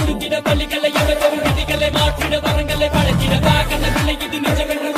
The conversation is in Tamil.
கொடுத்திட பள்ளிகளை எவரும் விதிகளை மாற்றிட வரங்களை பழக்கிட கண்ண பிள்ளை இது நிஜமென்று